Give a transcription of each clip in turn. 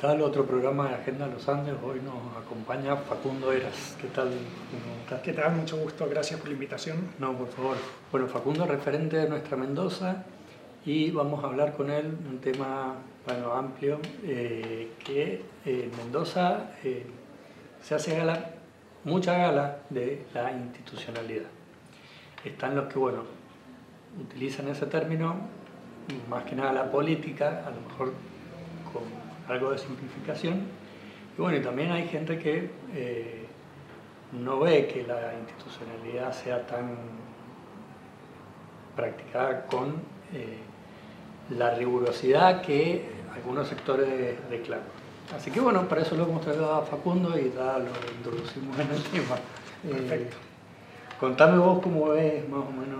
tal? Otro programa de Agenda Los Andes. Hoy nos acompaña Facundo Eras. ¿Qué tal? ¿Cómo estás? ¿Qué tal? Mucho gusto. Gracias por la invitación. No, por favor. Bueno, Facundo es referente de nuestra Mendoza y vamos a hablar con él un tema amplio que en Mendoza se hace mucha gala de la institucionalidad. Están los que, utilizan ese término, más que nada la política, a lo mejor con algo de simplificación. Y también hay gente que no ve que la institucionalidad sea tan practicada con la rigurosidad que algunos sectores reclaman. Así que para eso lo hemos traído a Facundo y lo introducimos en el tema. Perfecto. Contame vos cómo ves más o menos,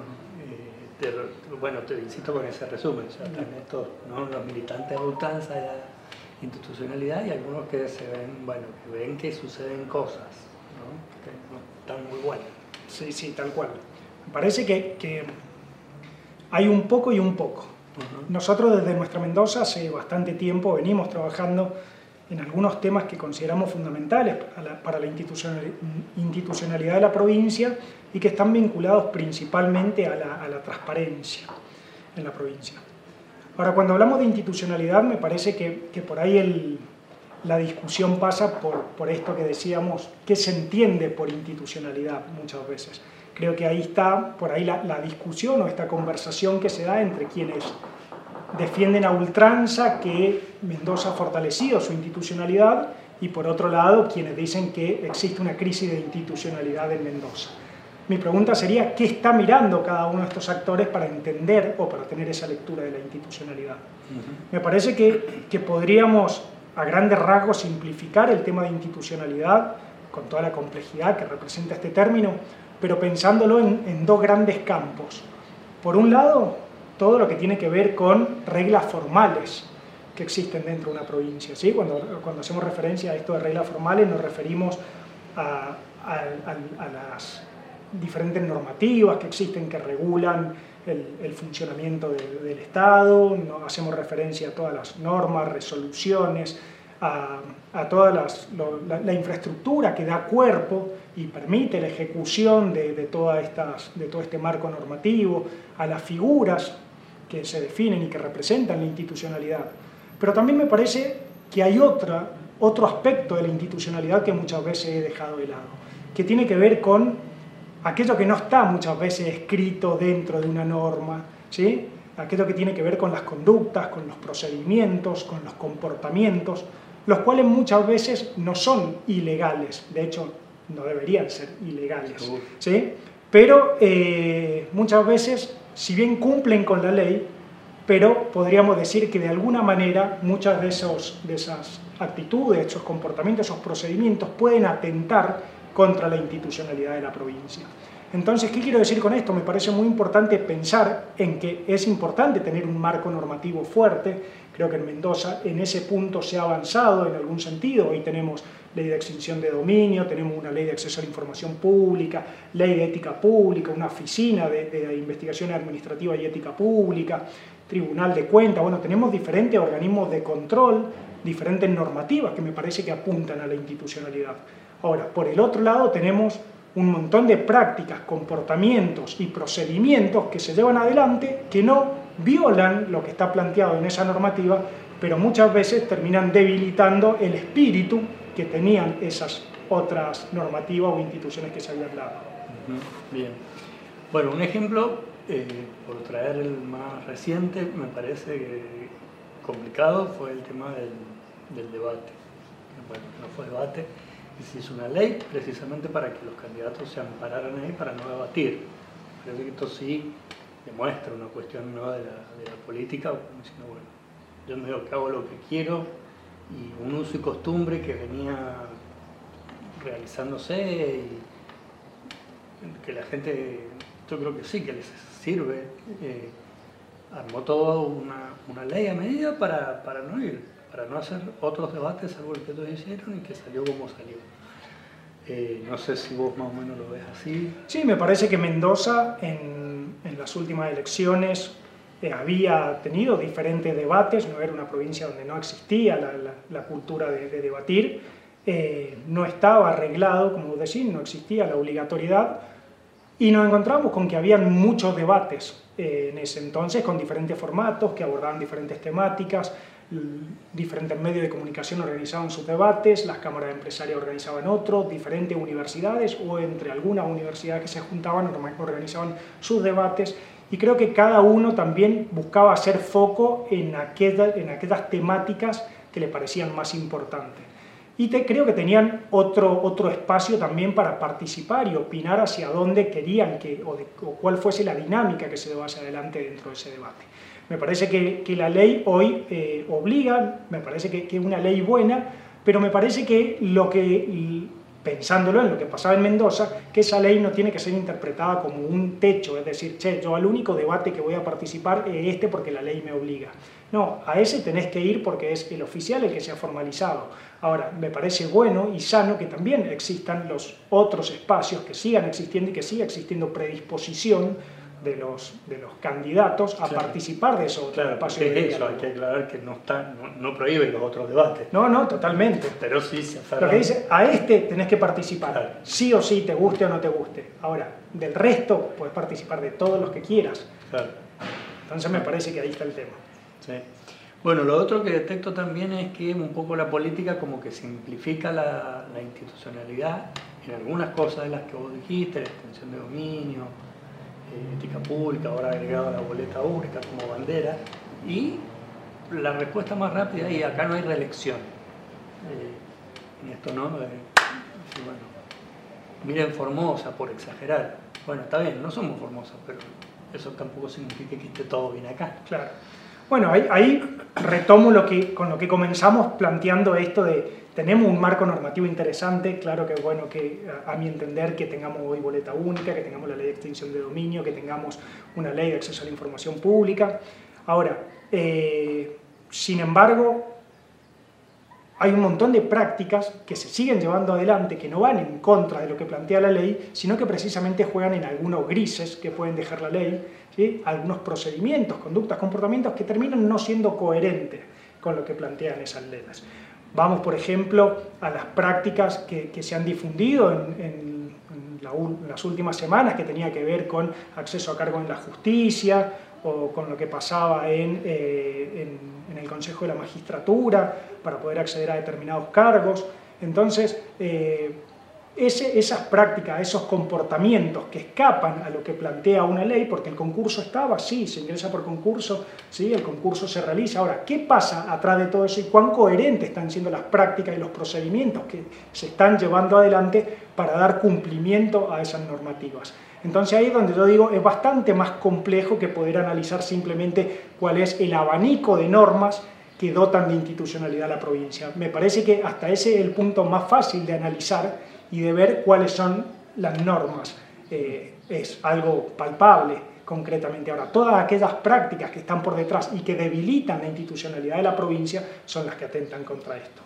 te insisto con ese resumen, están estos, ¿no? Los militantes de ultranza de la institucionalidad y algunos que que ven que suceden cosas, ¿no? Que no están muy buenas. Sí, tal cual. Me parece que hay un poco y un poco. Nosotros desde nuestra Mendoza hace bastante tiempo venimos trabajando en algunos temas que consideramos fundamentales para la institucionalidad de la provincia y que están vinculados principalmente a la transparencia en la provincia. Ahora, cuando hablamos de institucionalidad, me parece que por ahí la discusión pasa por esto que decíamos, ¿qué se entiende por institucionalidad muchas veces? Creo que ahí está por ahí la discusión o esta conversación que se da entre quienes defienden a ultranza que Mendoza ha fortalecido su institucionalidad y por otro lado quienes dicen que existe una crisis de institucionalidad en Mendoza. Mi pregunta sería, ¿qué está mirando cada uno de estos actores para entender o para tener esa lectura de la institucionalidad? Me parece que podríamos a grandes rasgos simplificar el tema de institucionalidad con toda la complejidad que representa este término, pero pensándolo en dos grandes campos. Por un lado, todo lo que tiene que ver con reglas formales que existen dentro de una provincia, ¿sí? Cuando hacemos referencia a esto de reglas formales nos referimos a las diferentes normativas que existen que regulan el funcionamiento del Estado, hacemos referencia a todas las normas, resoluciones, a toda la infraestructura que da cuerpo y permite la ejecución de todo este marco normativo, a las figuras que se definen y que representan la institucionalidad. Pero también me parece que hay otro aspecto de la institucionalidad que muchas veces he dejado de lado, que tiene que ver con aquello que no está muchas veces escrito dentro de una norma, ¿sí? Aquello que tiene que ver con las conductas, con los procedimientos, con los comportamientos, los cuales muchas veces no son ilegales, de hecho no deberían ser ilegales, ¿sí? Pero muchas veces, si bien cumplen con la ley, pero podríamos decir que de alguna manera muchas de esas actitudes, esos comportamientos, esos procedimientos pueden atentar contra la institucionalidad de la provincia. Entonces, ¿qué quiero decir con esto? Me parece muy importante pensar en que es importante tener un marco normativo fuerte. Creo que en Mendoza en ese punto se ha avanzado en algún sentido. Hoy tenemos ley de extinción de dominio, tenemos una ley de acceso a la información pública, ley de ética pública, una oficina de investigación administrativa y ética pública, tribunal de cuentas. Tenemos diferentes organismos de control, diferentes normativas que me parece que apuntan a la institucionalidad. Ahora, por el otro lado tenemos un montón de prácticas, comportamientos y procedimientos que se llevan adelante que no violan lo que está planteado en esa normativa, pero muchas veces terminan debilitando el espíritu que tenían esas otras normativas o instituciones que se habían dado. Bien. Un ejemplo, por traer el más reciente, me parece complicado, fue el tema del debate. No fue debate. Y se hizo una ley precisamente para que los candidatos se ampararan ahí para no debatir. Parece que esto sí demuestra una cuestión de la política, como diciendo, yo me digo que hago lo que quiero y un uso y costumbre que venía realizándose y que la gente, yo creo que sí, que les sirve, armó toda una ley a medida para no hacer otros debates salvo el que ellos hicieron y que salió como salió. No sé si vos más o menos lo ves así. Sí, me parece que Mendoza en las últimas elecciones había tenido diferentes debates, no era una provincia donde no existía la cultura de debatir, no estaba arreglado, como decís, no existía la obligatoriedad, y nos encontramos con que habían muchos debates en ese entonces, con diferentes formatos que abordaban diferentes temáticas, diferentes medios de comunicación organizaban sus debates, las cámaras de empresarios organizaban otros, diferentes universidades o entre algunas universidades que se juntaban organizaban sus debates, y creo que cada uno también buscaba hacer foco en aquellas temáticas que le parecían más importantes. Y creo que tenían otro espacio también para participar y opinar hacia dónde querían o cuál fuese la dinámica que se llevase adelante dentro de ese debate. Me parece que la ley hoy obliga, me parece que es una ley buena, pero me parece que pensándolo en lo que pasaba en Mendoza, que esa ley no tiene que ser interpretada como un techo, es decir, yo al único debate que voy a participar es este porque la ley me obliga. No, a ese tenés que ir porque es el oficial el que se ha formalizado. Ahora, me parece bueno y sano que también existan los otros espacios que sigan existiendo y que siga existiendo predisposición de los candidatos a participar de esos otros espacios. Eso hay que aclarar que no prohíbe los otros debates. No, totalmente. Pero sí se aferra. Lo que dice, a este tenés que participar, sí o sí, te guste o no te guste. Ahora, del resto, puedes participar de todos los que quieras. Claro. Entonces me parece que ahí está el tema. Sí. Bueno, lo otro que detecto también es que un poco la política como que simplifica la institucionalidad en algunas cosas de las que vos dijiste, la extensión de dominio, ética pública, ahora agregado a la boleta única como bandera, y la respuesta más rápida, y acá no hay reelección. En esto no, bueno, miren Formosa, por exagerar. Bueno, está bien, no somos Formosa, pero eso tampoco significa que esté todo bien acá. Claro. Bueno, ahí retomo con lo que comenzamos planteando esto de tenemos un marco normativo interesante, claro que es bueno que a mi entender que tengamos hoy boleta única, que tengamos la ley de extinción de dominio, que tengamos una ley de acceso a la información pública. Ahora, sin embargo, hay un montón de prácticas que se siguen llevando adelante, que no van en contra de lo que plantea la ley, sino que precisamente juegan en algunos grises que pueden dejar la ley, ¿sí? Algunos procedimientos, conductas, comportamientos que terminan no siendo coherentes con lo que plantean esas leyes. Vamos, por ejemplo, a las prácticas que se han difundido en las últimas semanas, que tenía que ver con acceso a cargo en la justicia, o con lo que pasaba en el Consejo de la Magistratura para poder acceder a determinados cargos. Entonces, esas prácticas, esos comportamientos que escapan a lo que plantea una ley, porque el concurso estaba, sí, se ingresa por concurso, sí, el concurso se realiza. Ahora, ¿qué pasa atrás de todo eso y cuán coherentes están siendo las prácticas y los procedimientos que se están llevando adelante para dar cumplimiento a esas normativas? Entonces ahí es donde yo digo, es bastante más complejo que poder analizar simplemente cuál es el abanico de normas que dotan de institucionalidad a la provincia. Me parece que hasta ese es el punto más fácil de analizar y de ver cuáles son las normas. Es algo palpable concretamente. Ahora, todas aquellas prácticas que están por detrás y que debilitan la institucionalidad de la provincia son las que atentan contra esto.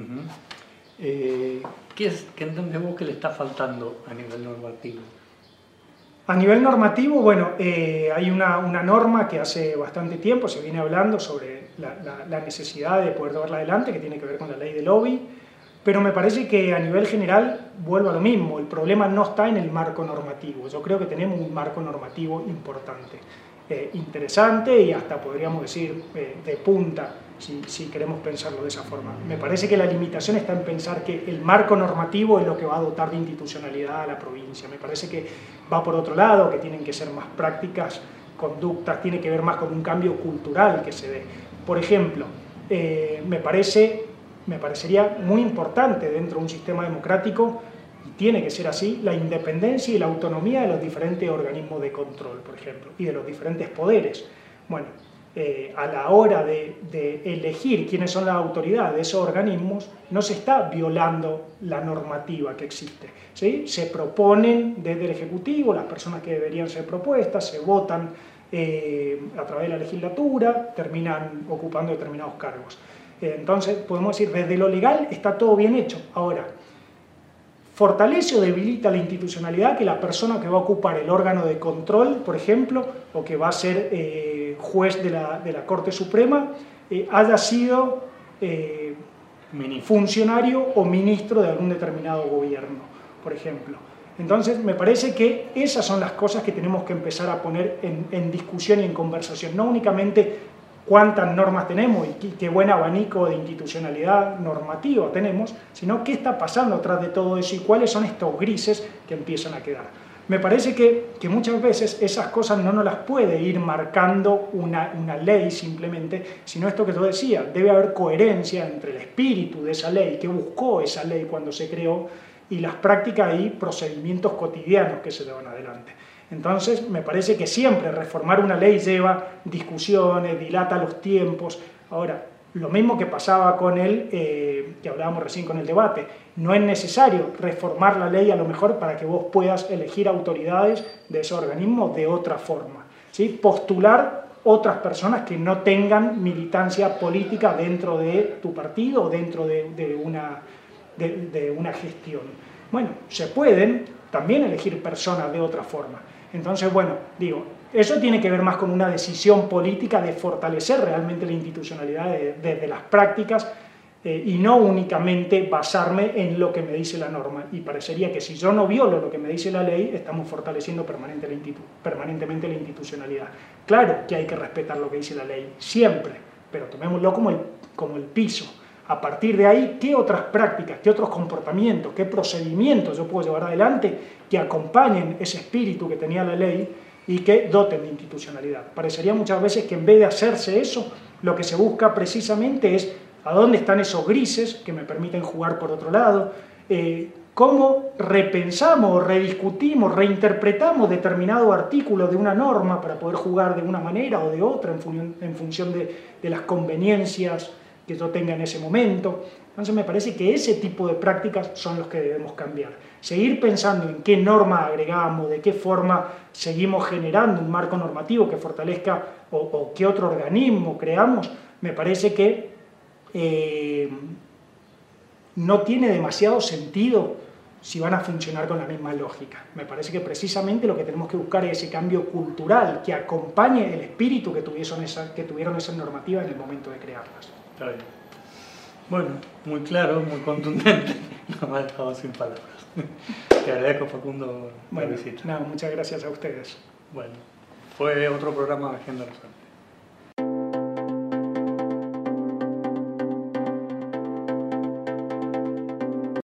¿Qué entendés vos que le está faltando a nivel normativo? A nivel normativo, bueno, hay una norma que hace bastante tiempo se viene hablando sobre la necesidad de poder llevarla adelante, que tiene que ver con la ley de lobby, pero me parece que a nivel general vuelvo a lo mismo, el problema no está en el marco normativo. Yo creo que tenemos un marco normativo importante, interesante y hasta podríamos decir de punta, si queremos pensarlo de esa forma. Me parece que la limitación está en pensar que el marco normativo es lo que va a dotar de institucionalidad a la provincia. Me parece que va por otro lado, que tienen que ser más prácticas, conductas, tiene que ver más con un cambio cultural que se dé. Por ejemplo, me parecería muy importante dentro de un sistema democrático, y tiene que ser así, la independencia y la autonomía de los diferentes organismos de control, por ejemplo, y de los diferentes poderes. Bueno, a la hora de elegir quiénes son las autoridades de esos organismos, no se está violando la normativa que existe, ¿sí? Se proponen desde el Ejecutivo las personas que deberían ser propuestas, se votan a través de la legislatura, terminan ocupando determinados cargos. Entonces, podemos decir, desde lo legal está todo bien hecho. Ahora, ¿Fortalece o debilita la institucionalidad que la persona que va a ocupar el órgano de control, por ejemplo, o que va a ser juez de la Corte Suprema, haya sido funcionario o ministro de algún determinado gobierno, por ejemplo? Entonces, me parece que esas son las cosas que tenemos que empezar a poner en discusión y en conversación, no únicamente cuántas normas tenemos y qué buen abanico de institucionalidad normativa tenemos, sino qué está pasando atrás de todo eso y cuáles son estos grises que empiezan a quedar. Me parece que muchas veces esas cosas no nos las puede ir marcando una ley simplemente, sino esto que tú decías, debe haber coherencia entre el espíritu de esa ley, que buscó esa ley cuando se creó, y las prácticas y procedimientos cotidianos que se llevan adelante. Entonces, me parece que siempre reformar una ley lleva discusiones, dilata los tiempos. Ahora, lo mismo que pasaba con que hablábamos recién con el debate, no es necesario reformar la ley a lo mejor para que vos puedas elegir autoridades de ese organismo de otra forma, ¿sí? Postular otras personas que no tengan militancia política dentro de tu partido o dentro de una gestión. Bueno, se pueden también elegir personas de otra forma. Entonces, bueno, digo, eso tiene que ver más con una decisión política de fortalecer realmente la institucionalidad desde las prácticas y no únicamente basarme en lo que me dice la norma. Y parecería que si yo no violo lo que me dice la ley, estamos fortaleciendo permanentemente la institucionalidad. Claro que hay que respetar lo que dice la ley, siempre, pero tomémoslo como el piso. A partir de ahí, ¿qué otras prácticas, qué otros comportamientos, qué procedimientos yo puedo llevar adelante que acompañen ese espíritu que tenía la ley y que doten de institucionalidad? Parecería muchas veces que en vez de hacerse eso, lo que se busca precisamente es a dónde están esos grises que me permiten jugar por otro lado, cómo repensamos, rediscutimos, reinterpretamos determinado artículo de una norma para poder jugar de una manera o de otra en función de las conveniencias que yo tenga en ese momento. Entonces me parece que ese tipo de prácticas son los que debemos cambiar. Seguir pensando en qué norma agregamos, de qué forma seguimos generando un marco normativo que fortalezca o qué otro organismo creamos, me parece que no tiene demasiado sentido si van a funcionar con la misma lógica. Me parece que precisamente lo que tenemos que buscar es ese cambio cultural que acompañe el espíritu que tuvieron esas normativas en el momento de crearlas. Está bien. Bueno, muy claro, muy contundente. No me ha dejado sin palabras. Te agradezco, Facundo, por la visita. No, muchas gracias a ustedes. Bueno, fue otro programa de Agenda Nacional.